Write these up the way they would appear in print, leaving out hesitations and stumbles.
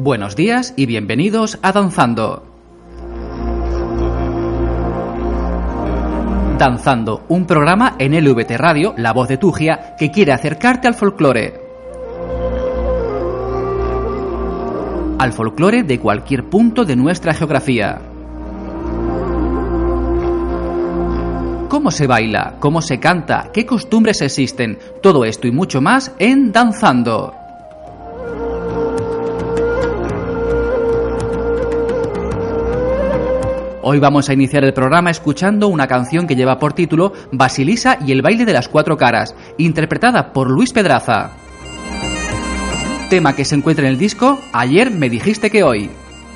Buenos días y bienvenidos a Danzando. Danzando, un programa en LVT Radio, La Voz de Tugia, que quiere acercarte al folclore. Al folclore de cualquier punto de nuestra geografía. ¿Cómo se baila? ¿Cómo se canta? ¿Qué costumbres existen? Todo esto y mucho más en Danzando. Hoy vamos a iniciar el programa escuchando una canción que lleva por título Basilisa y el baile de las cuatro caras, interpretada por Luis Pedraza. Tema que se encuentra en el disco Ayer me dijiste que hoy.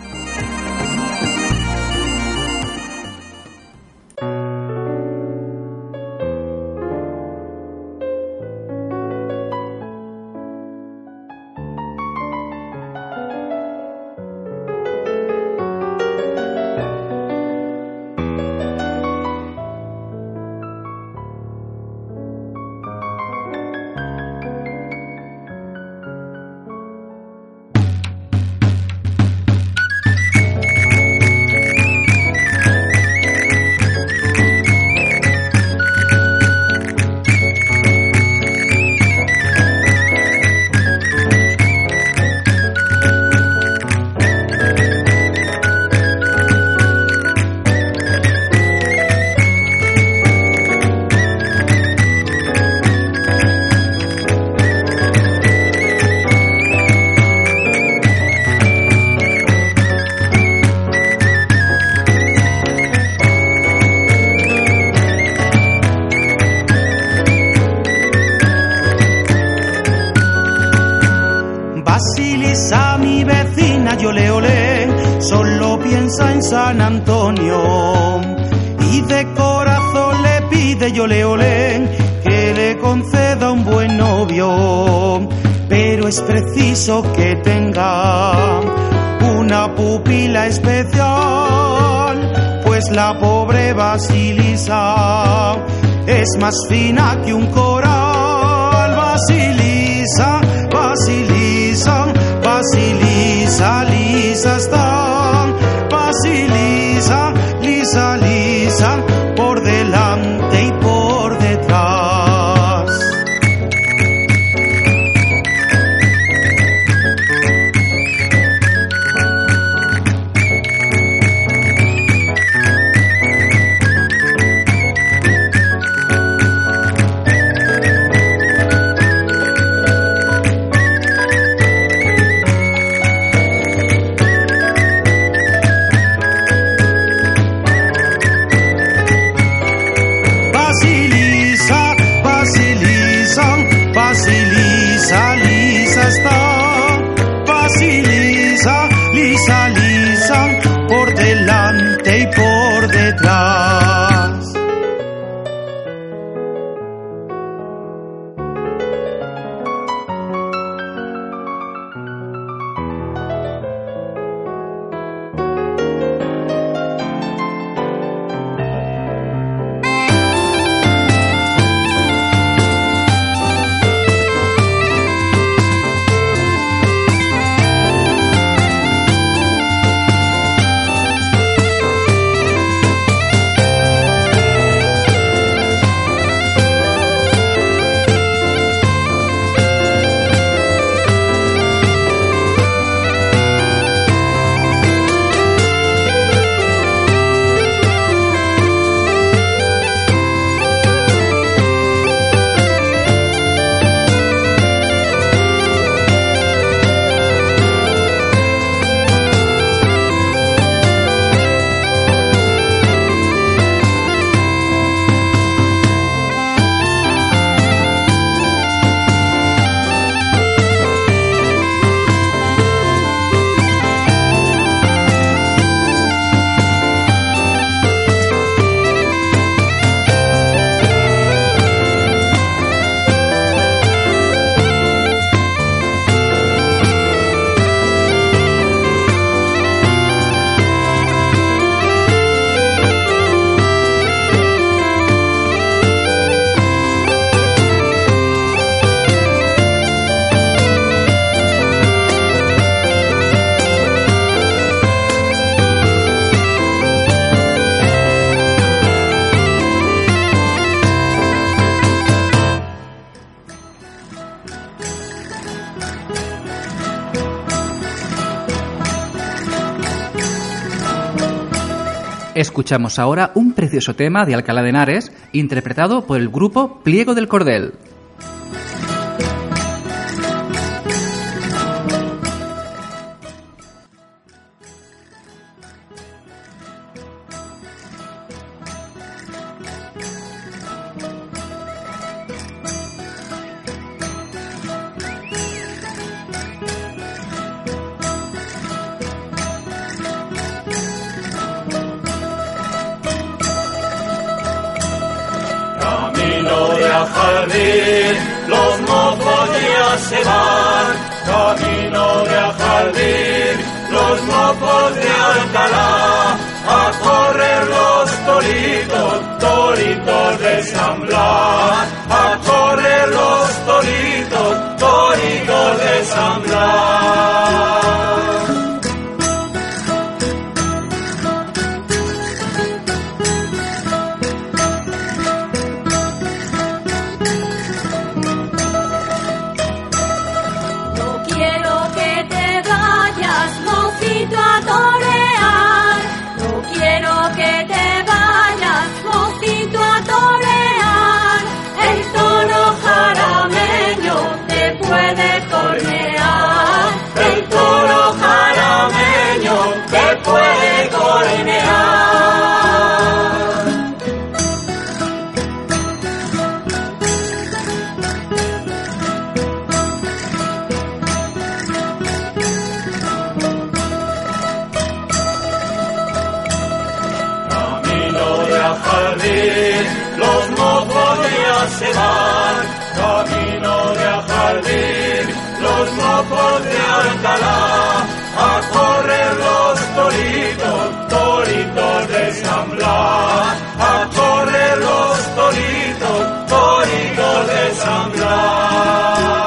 Basilisa, mi vecina, yo le olé, solo piensa en San Antonio. Y de corazón le pide, yo le olé, que le conceda un buen novio. Pero es preciso que tenga una pupila especial, pues la pobre Basilisa es más fina que un coral. Basilisa, Basilisa, Basilisa, lisa está. Basilisa, lisa, lisa, por delante y por detrás. Escuchamos ahora un precioso tema de Alcalá de Henares, interpretado por el grupo Pliego del Cordel. Los mozos ya se van, camino de Ajaldín, los mozos de Alcalá, a correr los toritos, toritos de San Blas, a correr los toritos, toritos de San Blas. Los mozos ya se van, camino de Ajaldín, los mozos de Alcalá, a correr los toritos, toritos de San Blas, a correr los toritos, toritos de San Blas.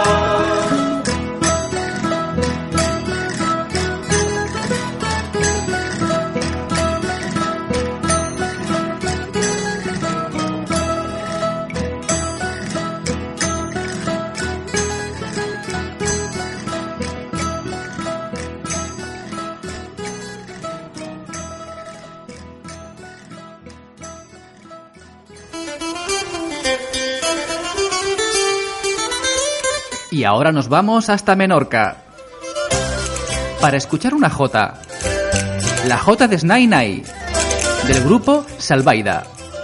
Y ahora nos vamos hasta Menorca para escuchar una jota, la jota de Snai Nai, del grupo Salvaida.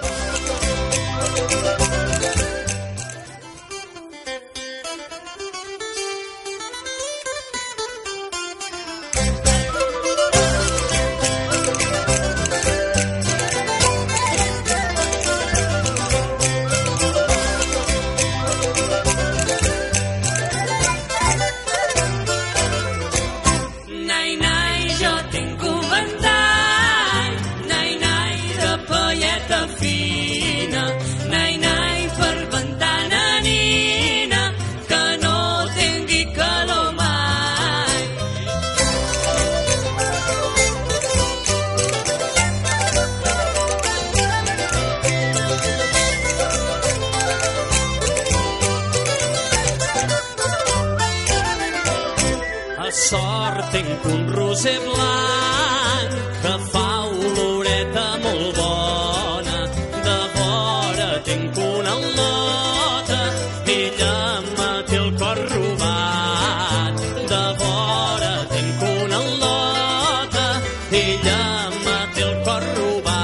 Sort tinc un roser blanc que fa oloreta molt bona. De vora tinc una al·lota, ella me té el cor robat. De vora tinc una al·lota, ella me té el cor robat.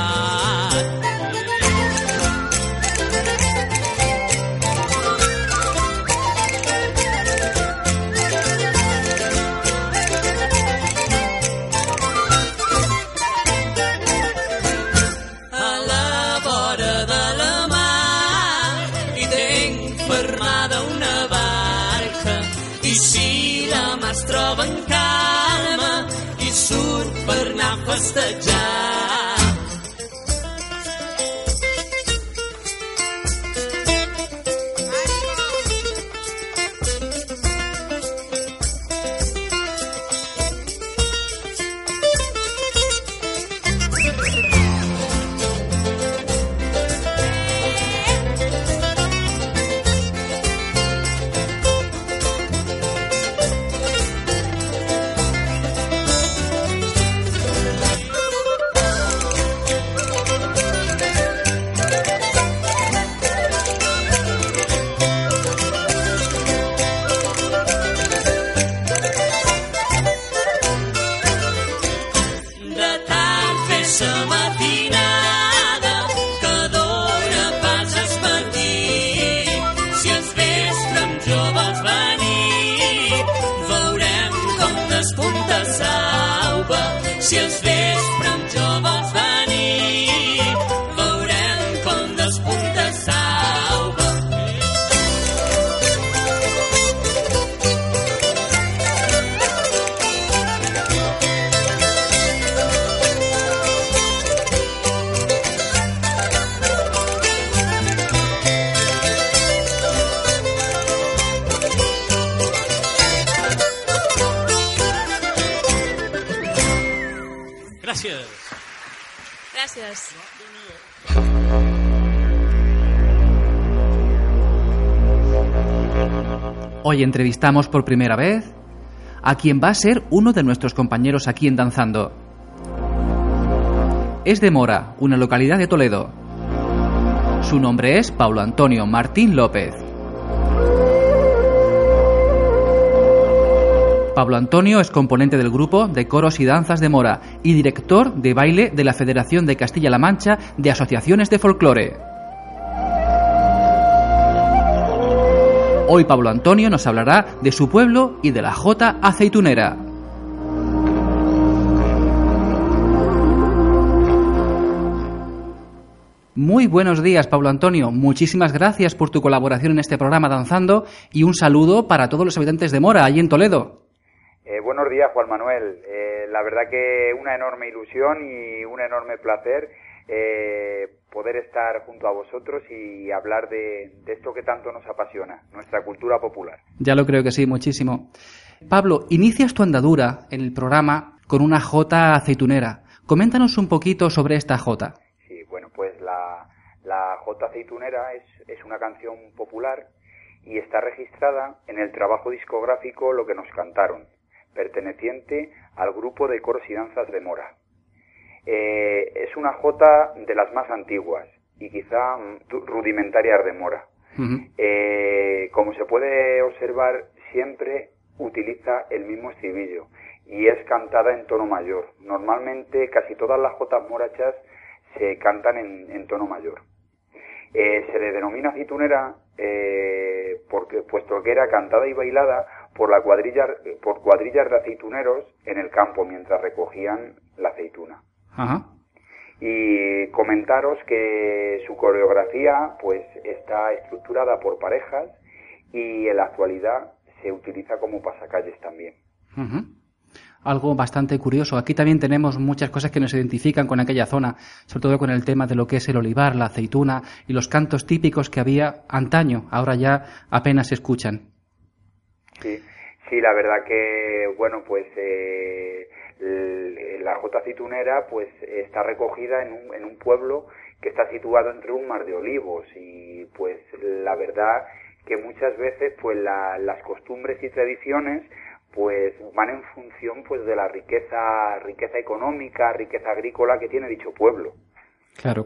Es troba en calma i surt per anar a festejar. Si els vespre amb jo vols venir, veurem com despunta Sauva. Gràcies. Gràcies. Hoy entrevistamos por primera vez a quien va a ser uno de nuestros compañeros aquí en Danzando. Es de Mora, una localidad de Toledo. Su nombre es Pablo Antonio Martín López. Pablo Antonio es componente del grupo de coros y danzas de Mora y director de baile de la Federación de Castilla-La Mancha de Asociaciones de Folclore. Hoy Pablo Antonio nos hablará de su pueblo y de la jota aceitunera. Muy buenos días, Pablo Antonio. Muchísimas gracias por tu colaboración en este programa Danzando y un saludo para todos los habitantes de Mora, allí en Toledo. Buenos días, Juan Manuel. La verdad que una enorme ilusión y un enorme placer poder estar junto a vosotros y hablar de esto que tanto nos apasiona, nuestra cultura popular. Ya lo creo que sí, muchísimo. Pablo, inicias tu andadura en el programa con una jota aceitunera. Coméntanos un poquito sobre esta jota. Sí, bueno, pues la jota aceitunera es una canción popular y está registrada en el trabajo discográfico Lo que nos cantaron, perteneciente al grupo de coros y danzas de Mora. Es una jota de las más antiguas y quizá rudimentarias de Mora. Uh-huh. Como se puede observar, siempre utiliza el mismo estribillo y es cantada en tono mayor. Normalmente casi todas las jotas morachas se cantan en tono mayor. Se le denomina aceitunera puesto que era cantada y bailada por cuadrillas de aceituneros en el campo mientras recogían la aceituna. Ajá. Y comentaros que su coreografía pues está estructurada por parejas y en la actualidad se utiliza como pasacalles también. Uh-huh. Algo bastante curioso. Aquí también tenemos muchas cosas que nos identifican con aquella zona, sobre todo con el tema de lo que es el olivar, la aceituna y los cantos típicos que había antaño. Ahora ya apenas se escuchan. Sí, la verdad que, bueno, pues la jota aceitunera pues está recogida en un pueblo que está situado entre un mar de olivos y pues la verdad que muchas veces pues las costumbres y tradiciones pues van en función pues de la riqueza económica, riqueza agrícola que tiene dicho pueblo. Claro.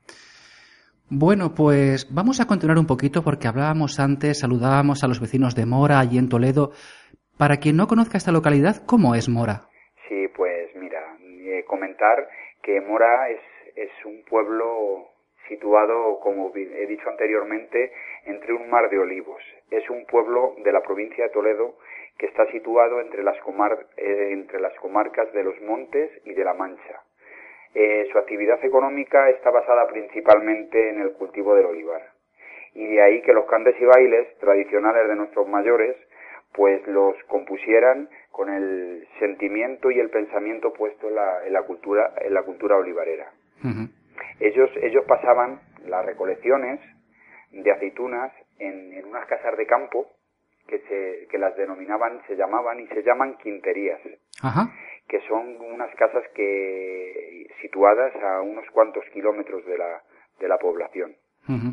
Bueno, pues vamos a continuar un poquito porque hablábamos antes, saludábamos a los vecinos de Mora, allí en Toledo. Para quien no conozca esta localidad, ¿cómo es Mora? Sí, pues mira, comentar que Mora es un pueblo situado, como he dicho anteriormente, entre un mar de olivos. Es un pueblo de la provincia de Toledo que está situado entre las comarcas de los Montes y de la Mancha. Su actividad económica está basada principalmente en el cultivo del olivar. Y de ahí que los cantes y bailes tradicionales de nuestros mayores pues los compusieran con el sentimiento y el pensamiento puesto en la cultura olivarera. Uh-huh. Ellos pasaban las recolecciones de aceitunas en unas casas de campo que las se llaman quinterías. Ajá. Que son unas casas situadas a unos cuantos kilómetros de la población. Uh-huh.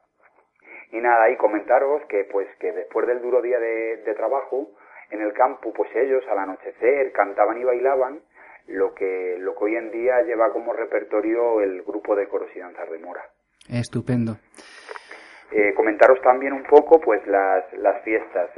Y nada, y comentaros que después del duro día de trabajo en el campo, pues ellos al anochecer cantaban y bailaban lo que hoy en día lleva como repertorio el grupo de coros y danzas de Mora. Estupendo. Comentaros también un poco pues las fiestas.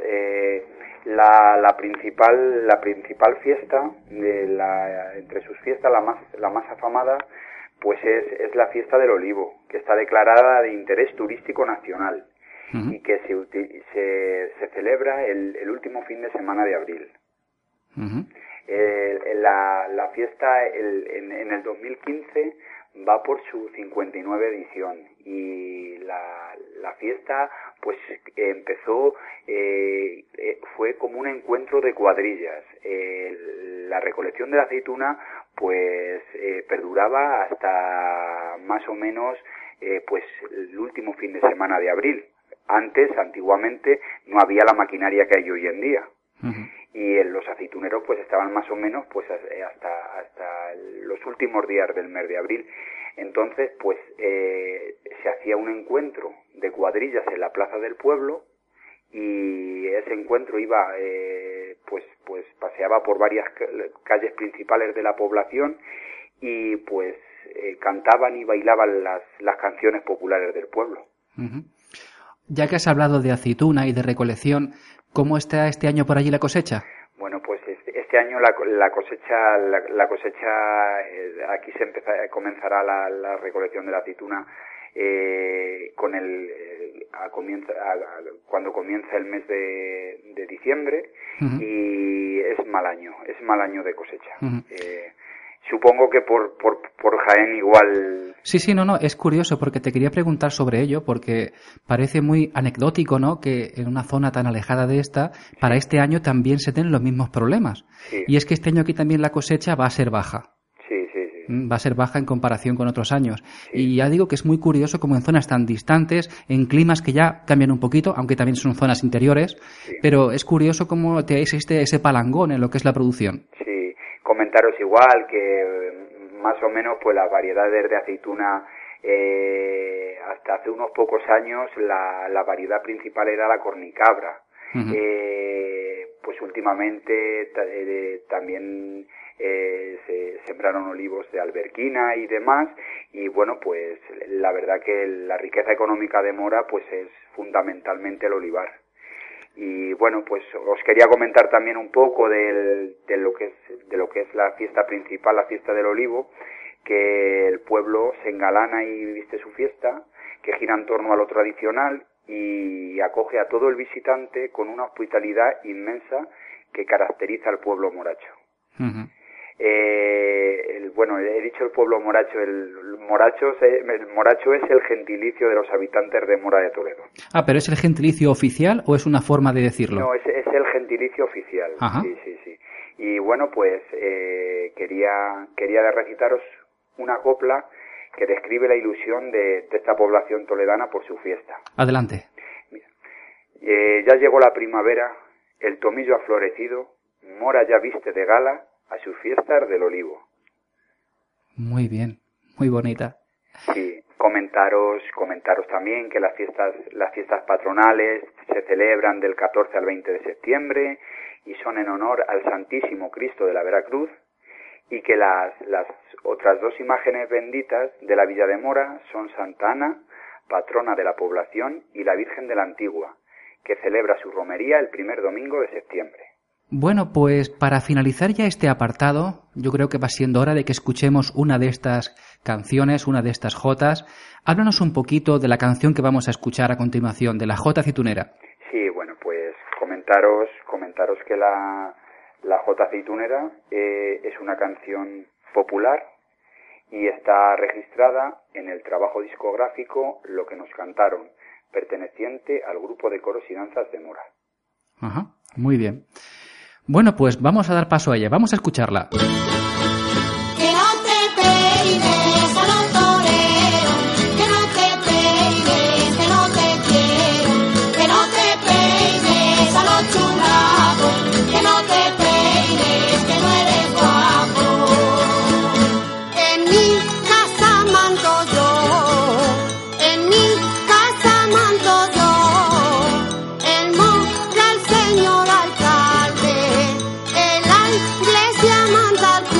La principal fiesta entre sus fiestas la más afamada pues es la fiesta del olivo, que está declarada de interés turístico nacional. Uh-huh. Y que se celebra el último fin de semana de abril. Uh-huh. La fiesta en el 2015 va por su 59 edición y la fiesta pues empezó, fue como un encuentro de cuadrillas. La recolección de la aceituna pues perduraba hasta más o menos pues el último fin de semana de abril. Antiguamente no había la maquinaria que hay hoy en día. Uh-huh. Y los aceituneros pues estaban más o menos pues hasta los últimos días del mes de abril. Entonces pues se hacía un encuentro de cuadrillas en la plaza del pueblo y ese encuentro iba pues paseaba por varias calles principales de la población y pues cantaban y bailaban las canciones populares del pueblo. Uh-huh. Ya que has hablado de aceituna y de recolección, ¿cómo está este año por allí la cosecha? Bueno, pues este año la cosecha aquí comenzará la recolección de la aceituna cuando comienza el mes de diciembre. Uh-huh. Y es mal año de cosecha. Uh-huh. Supongo que por Jaén igual... Sí, no, es curioso porque te quería preguntar sobre ello porque parece muy anecdótico, ¿no?, que en una zona tan alejada de esta, para este año también se den los mismos problemas. Sí. Y es que este año aquí también la cosecha va a ser baja. Sí. Va a ser baja en comparación con otros años. Sí. Y ya digo que es muy curioso como en zonas tan distantes, en climas que ya cambian un poquito, aunque también son zonas interiores, sí. Pero es curioso cómo existe ese palangón en lo que es la producción. Sí. Comentaros igual que más o menos pues las variedades de aceituna hasta hace unos pocos años la variedad principal era la cornicabra. Uh-huh. Pues últimamente también se sembraron olivos de alberquina y demás y bueno pues la verdad que la riqueza económica de Mora pues es fundamentalmente el olivar. Y bueno, pues os quería comentar también un poco de lo que es la fiesta principal, la fiesta del olivo, que el pueblo se engalana y viste su fiesta, que gira en torno a lo tradicional y acoge a todo el visitante con una hospitalidad inmensa que caracteriza al pueblo moracho. Uh-huh. Bueno, he dicho el pueblo moracho, el moracho es el gentilicio de los habitantes de Mora de Toledo. Ah, ¿pero es el gentilicio oficial o es una forma de decirlo? No, es el gentilicio oficial. Ajá. Sí. Y bueno, pues quería recitaros una copla que describe la ilusión de esta población toledana por su fiesta. Adelante. Mira, ya llegó la primavera, el tomillo ha florecido, Mora ya viste de gala a sus fiestas del olivo. Muy bien, muy bonita. Sí, comentaros también que las fiestas patronales se celebran del 14 al 20 de septiembre y son en honor al Santísimo Cristo de la Veracruz y que las otras dos imágenes benditas de la Villa de Mora son Santa Ana, patrona de la población, y la Virgen de la Antigua, que celebra su romería el primer domingo de septiembre. Bueno, pues para finalizar ya este apartado, yo creo que va siendo hora de que escuchemos una de estas canciones, una de estas jotas. Háblanos un poquito de la canción que vamos a escuchar a continuación, de la jota aceitunera. Sí, bueno, pues comentaros que la jota aceitunera es una canción popular y está registrada en el trabajo discográfico Lo que nos cantaron, perteneciente al grupo de coros y danzas de Mora. Ajá, muy bien. Bueno, pues vamos a dar paso a ella, vamos a escucharla. Que no te peines a los toreros, que no te peines, que no te quiero, que no te peines a los chulapos, que no te peines, que no eres guapo. En mi casa mando yo, en mi casa mando yo, el monte al señor alcalde. La iglesia manda al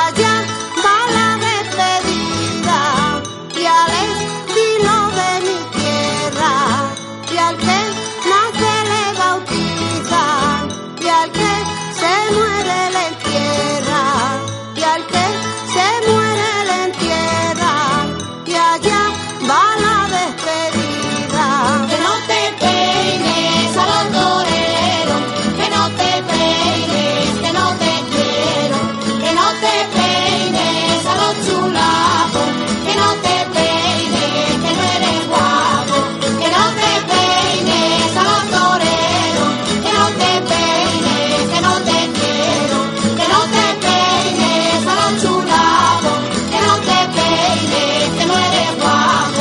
allá va la despedida, y al estilo de mi tierra, y al que nace le bautizan, y al que se muere le entierran, y al que se muere le entierran, y allá va la despedida. Que no te peines a los toreros, que no te peines, que no te quiero, que no te peines a los chulapos, que no te peines, que no eres guapo, que no te peines a los toreros, que no te peines, que no te quiero, que no te peines a los chulapos, que no te peines, que no eres guapo.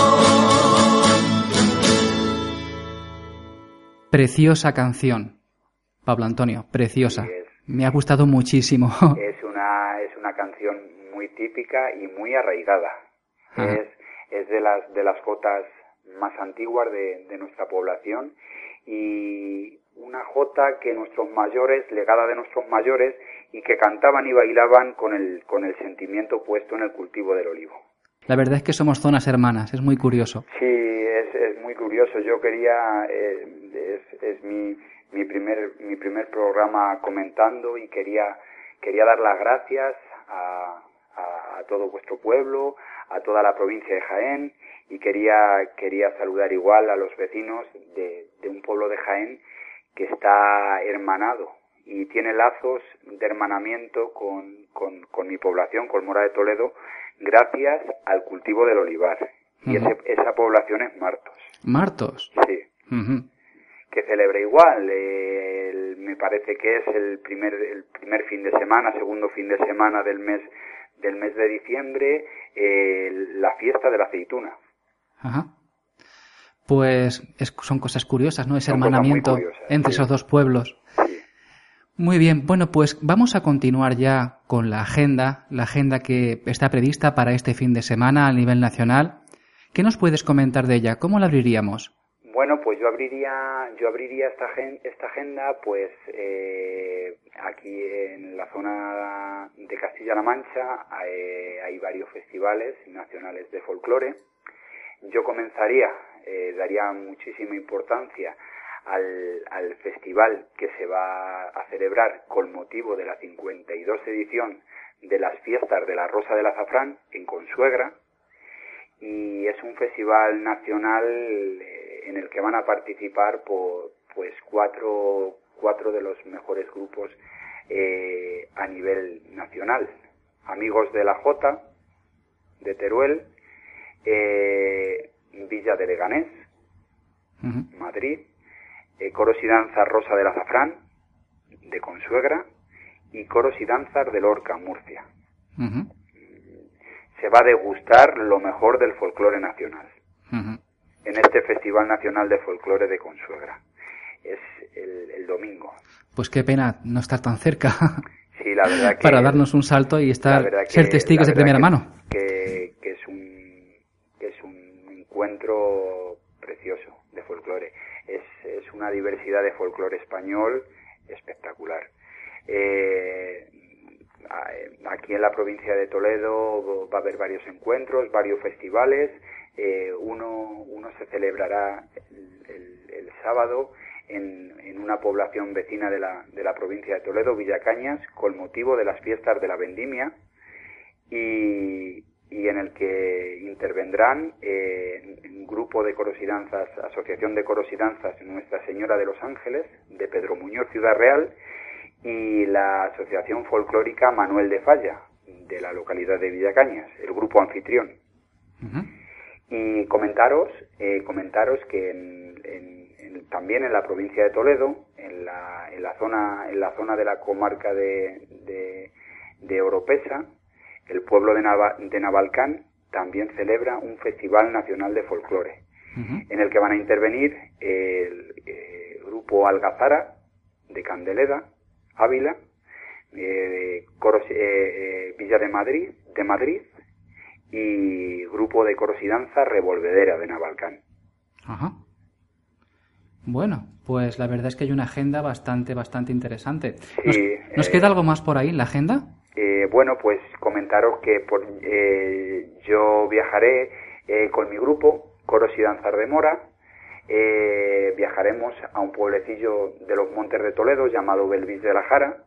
Preciosa canción, Pablo Antonio, preciosa. Sí, Me ha gustado muchísimo. es una canción muy típica y muy arraigada. Ajá. Es de las jotas más antiguas de nuestra población, y una jota que nuestros mayores, legada de nuestros mayores, y que cantaban y bailaban con el sentimiento puesto en el cultivo del olivo. La verdad es que somos zonas hermanas, es muy curioso. Sí, es muy curioso. Yo quería, es mi primer programa comentando, y quería dar las gracias a todo vuestro pueblo, a toda la provincia de Jaén, y quería saludar igual a los vecinos de un pueblo de Jaén que está hermanado y tiene lazos de hermanamiento con mi población, con Mora de Toledo, gracias al cultivo del olivar. Y esa población es Martos. ¿Martos? Sí. Uh-huh. Que celebra igual, me parece que es el primer fin de semana, segundo fin de semana del mes de diciembre, la fiesta de la aceituna. Ajá. Pues son cosas curiosas, ¿no? Ese Son hermanamiento cosas muy curiosas, entre sí. esos dos pueblos. Sí. Muy bien, bueno, pues vamos a continuar ya con la agenda que está prevista para este fin de semana a nivel nacional. ¿Qué nos puedes comentar de ella? ¿Cómo la abriríamos? Bueno, pues yo abriría esta agenda, pues aquí en la zona de Castilla-La Mancha hay varios festivales nacionales de folclore. Yo comenzaría, daría muchísima importancia al festival que se va a celebrar con motivo de la 52 edición de las fiestas de la Rosa del Azafrán en Consuegra, y es un festival nacional en el que van a participar pues cuatro de los mejores grupos a nivel nacional: Amigos de la Jota de Teruel, Villa de Leganés, Uh-huh. Madrid, Coros y Danzas Rosa del Azafrán de Consuegra, y Coros y Danzas de Lorca, Murcia. Uh-huh. Se va a degustar lo mejor del folclore nacional Uh-huh. en este Festival Nacional de Folclore de Consuegra. Es el domingo. Pues qué pena no estar tan cerca Sí, la verdad que para darnos un salto y ser testigos de primera mano. Que es un encuentro precioso de folclore. Es una diversidad de folclore español espectacular. Aquí en la provincia de Toledo va a haber varios encuentros, varios festivales. Uno se celebrará el sábado en una población vecina de la provincia de Toledo, Villacañas, con motivo de las fiestas de la vendimia, y en el que intervendrán un grupo de coros y danzas, Asociación de Coros y Danzas Nuestra Señora de los Ángeles, de Pedro Muñoz, Ciudad Real, y la Asociación Folclórica Manuel de Falla, de la localidad de Villacañas, el grupo anfitrión. Uh-huh. Y comentaros que también en la provincia de Toledo, en la zona de la comarca de Oropesa, el pueblo de Navalcán también celebra un Festival Nacional de Folclore, Uh-huh. en el que van a intervenir el grupo Algazara de Candeleda, Ávila, Villa de Madrid, y grupo de coros y danza Revolvedera de Navalcán. Ajá. Bueno, pues la verdad es que hay una agenda bastante interesante. ¿Nos queda algo más por ahí en la agenda? Bueno, pues comentaros que yo viajaré con mi grupo, Coros y Danzas de Mora. Viajaremos a un pueblecillo de los Montes de Toledo llamado Belvis de la Jara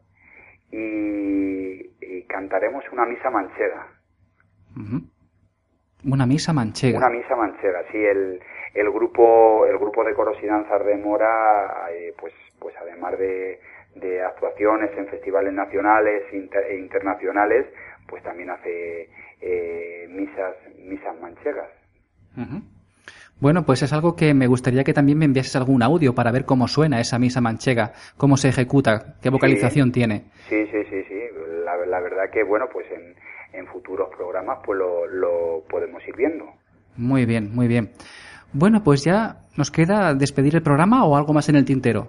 y cantaremos una misa manchega. Uh-huh. Una misa manchega. Una misa manchega, sí. El grupo de Coros y Danzas de Mora, pues además de actuaciones en festivales nacionales e internacionales, pues también hace misas manchegas. Uh-huh. Bueno, pues es algo que me gustaría que también me enviases algún audio para ver cómo suena esa misa manchega, cómo se ejecuta, qué vocalización tiene. Sí. La verdad que, bueno, pues en futuros programas pues lo podemos ir viendo. Muy bien, muy bien. Bueno, pues ya nos queda despedir el programa o algo más en el tintero.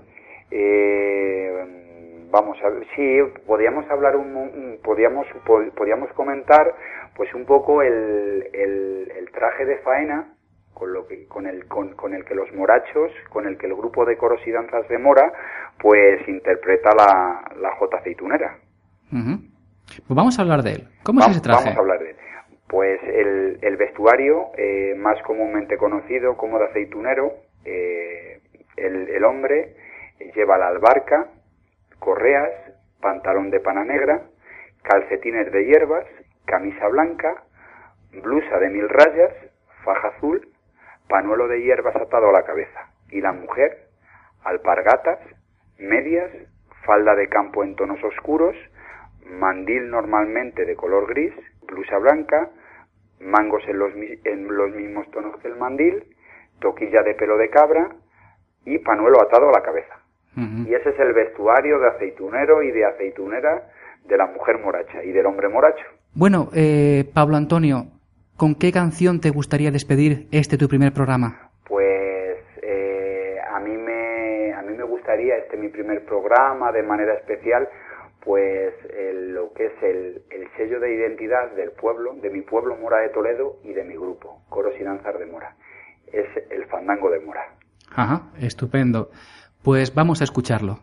Vamos a ver, sí, podíamos hablar podíamos comentar pues un poco el traje de faena con el que los morachos, con el que el grupo de Coros y Danzas de Mora pues interpreta la jota aceitunera. Uh-huh. Pues vamos a hablar de él. ¿Cómo es ese traje? Vamos a hablar de él. Pues el vestuario más comúnmente conocido como de aceitunero, el hombre lleva la albarca, correas, pantalón de pana negra, calcetines de hierbas, camisa blanca, blusa de 1000 rayas, faja azul, panuelo de hierbas atado a la cabeza. Y la mujer, alpargatas, medias, falda de campo en tonos oscuros, mandil normalmente de color gris, blusa blanca, mangos en los mismos tonos que el mandil, toquilla de pelo de cabra y panuelo atado a la cabeza. Uh-huh. Y ese es el vestuario de aceitunero y de aceitunera de la mujer moracha y del hombre moracho. Bueno, Pablo Antonio, ¿con qué canción te gustaría despedir tu primer programa? Pues a mí me gustaría mi primer programa de manera especial, pues lo que es el sello de identidad del pueblo, de mi pueblo Mora de Toledo y de mi grupo, Coros y Danzas de Mora. Es el fandango de Mora. Ajá, estupendo. Pues vamos a escucharlo.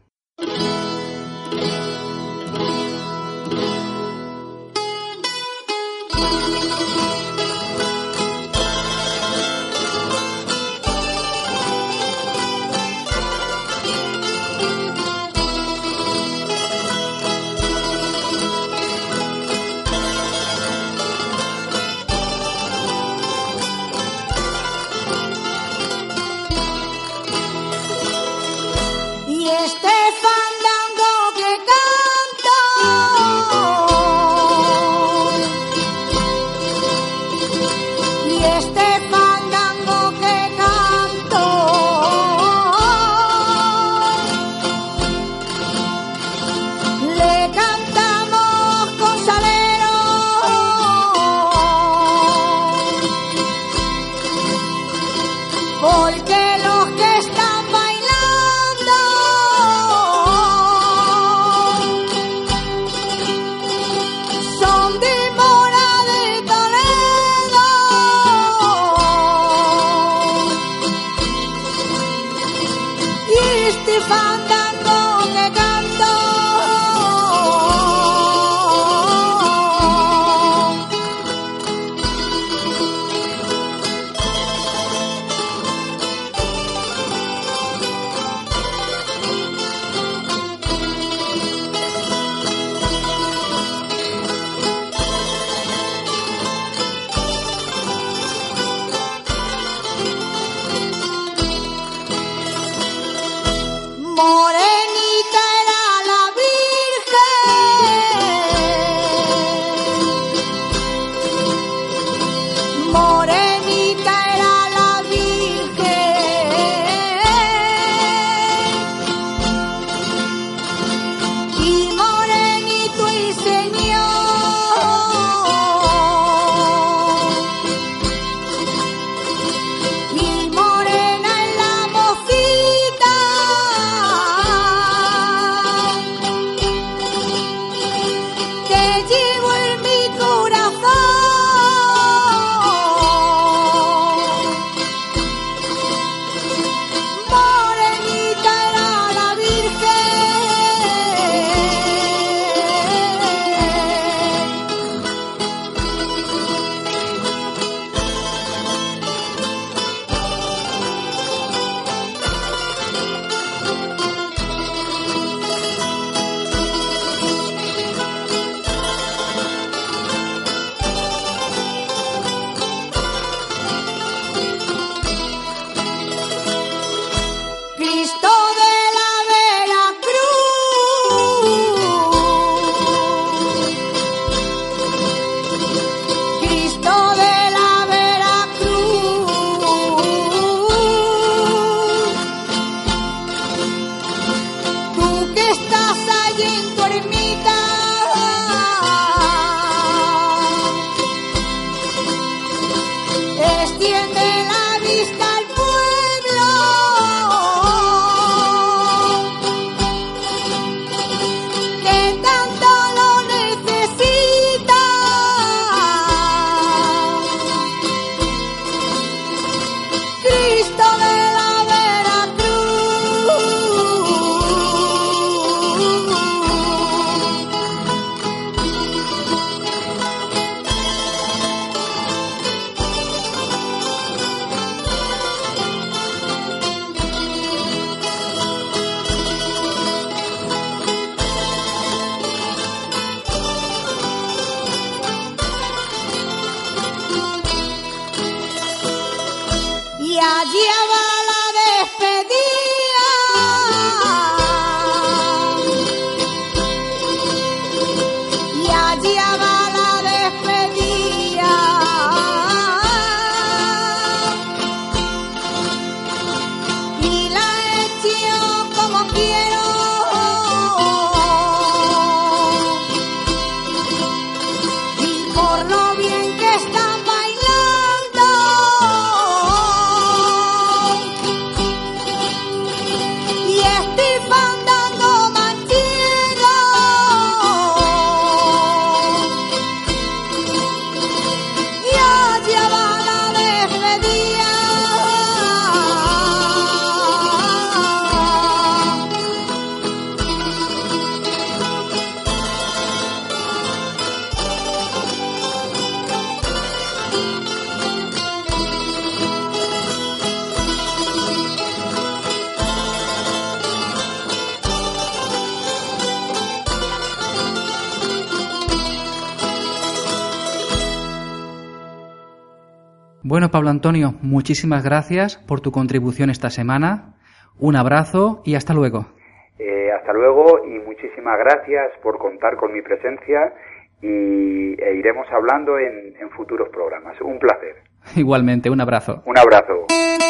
Bueno, Pablo Antonio, muchísimas gracias por tu contribución esta semana. Un abrazo y hasta luego. Hasta luego y muchísimas gracias por contar con mi presencia e iremos hablando en futuros programas. Un placer. Igualmente, un abrazo. Un abrazo.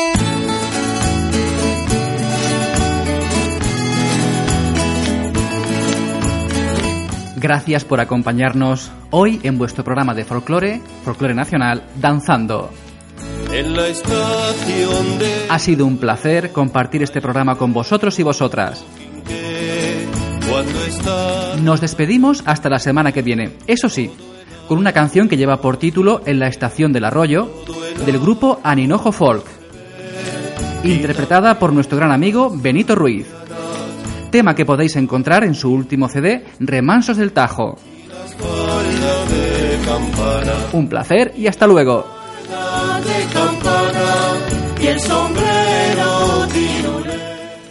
Gracias por acompañarnos hoy en vuestro programa de folclore nacional, Danzando. En la estación de... Ha sido un placer compartir este programa con vosotros y vosotras. Nos despedimos hasta la semana que viene, eso sí, con una canción que lleva por título En la estación del arroyo, del grupo Aninojo Folk, interpretada por nuestro gran amigo Benito Ruiz. Tema que podéis encontrar en su último CD, Remansos del Tajo. Un placer y hasta luego. Y el sombrero tirulé.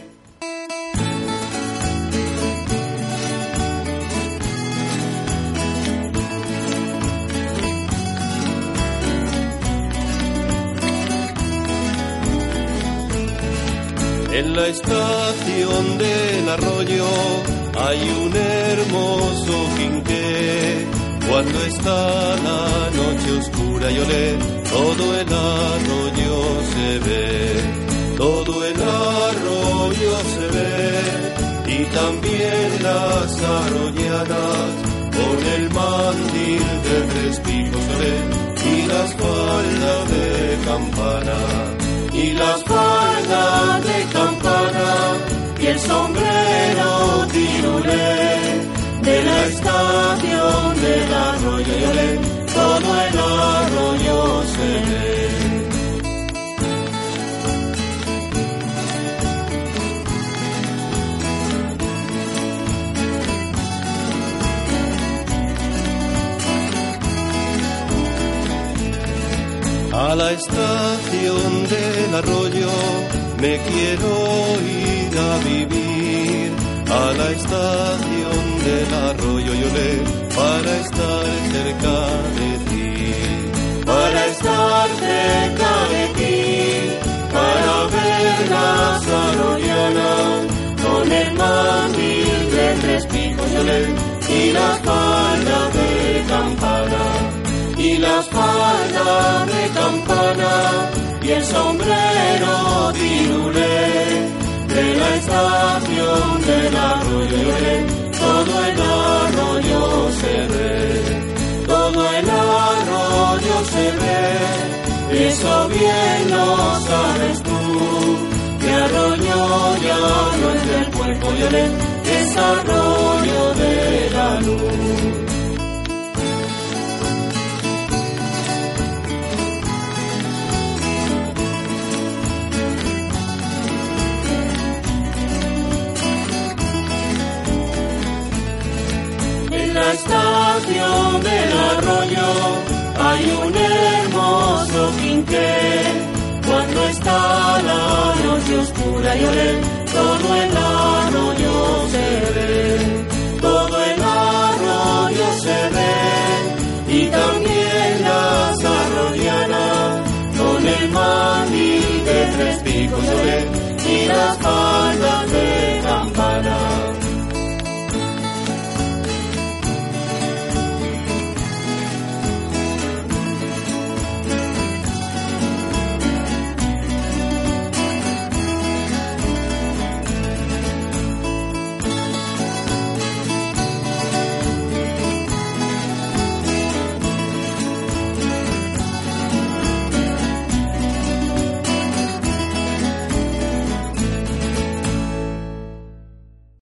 En la estación del arroyo hay un hermoso quinqué. Cuando está la noche oscura y olé, todo el arroyo se ve, todo el arroyo se ve, y también las arroyanas con el mandil de tres picos olé, y las faldas de campana, y las faldas de campana, y el sombrero tirulé. De la estación del arroyo y olé, todo el arroyo se ve. A la estación del arroyo me quiero ir a vivir. A la estación del arroyo y olé, para estar cerca de ti, para estar cerca de ti, para ver las arroyanas con el mandil de tres picos y olé, y las faldas de campana, y las faldas de campana, y el sombrero tirulé. De la estación del arroyo y olé, todo el arroyo se ve, todo el arroyo se ve, eso bien lo sabes tú, que arroyo ya no es del puerto y olé, es arroyo de la luz. En la estación del arroyo hay un hermoso quinqué. Cuando está la noche oscura y olé, todo el arroyo se ve, todo el arroyo se ve, y también las arroyanas con el mandil de tres picos y olé, y las faldas de